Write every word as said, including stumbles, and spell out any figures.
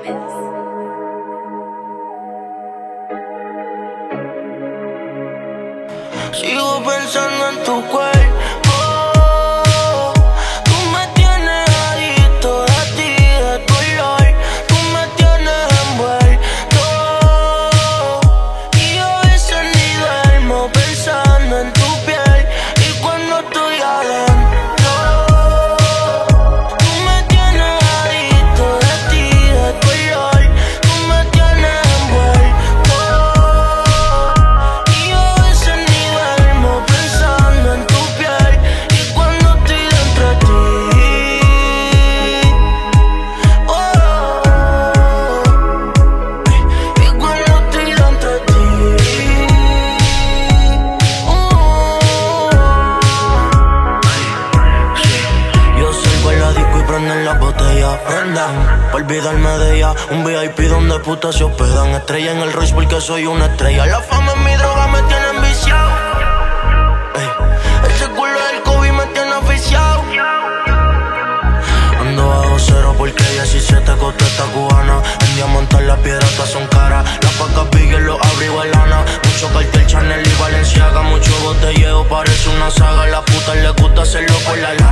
Sigo pensando en tu cuerpo. Tú me tienes adicto de ti, de tu olor. Tú me tienes envuelto. Y yo a veces ni duermo pensando en tu piel. Y cuando estoy adentro, tú me tienes adicto de ti, de tu olor. Tú me tienes envuelto. Y yo a veces ni duermo pensando en tu piel. Y cuando estoy dentro de ti, oh, y cuando estoy dentro de ti, oh. Yo salgo a la disco y prenden las botellas, prendan, pa' olvidarme de ella. Un V I P donde putas se hospedan. Estrella en el Royce porque soy una estrella. La fama es mi droga, me tiene enviciado. Ey, ese culo del COVID me tiene oficiado. Ando bajo cero porque diecisiete costeta cubana. En diamantes las piedras todas son caras. Las pacas Bigger, los abrigos de lana. Mucho cartel Chanel y Valenciaga. Mucho botelleo, parece una saga. Las putas les gusta hacerlo por la lana.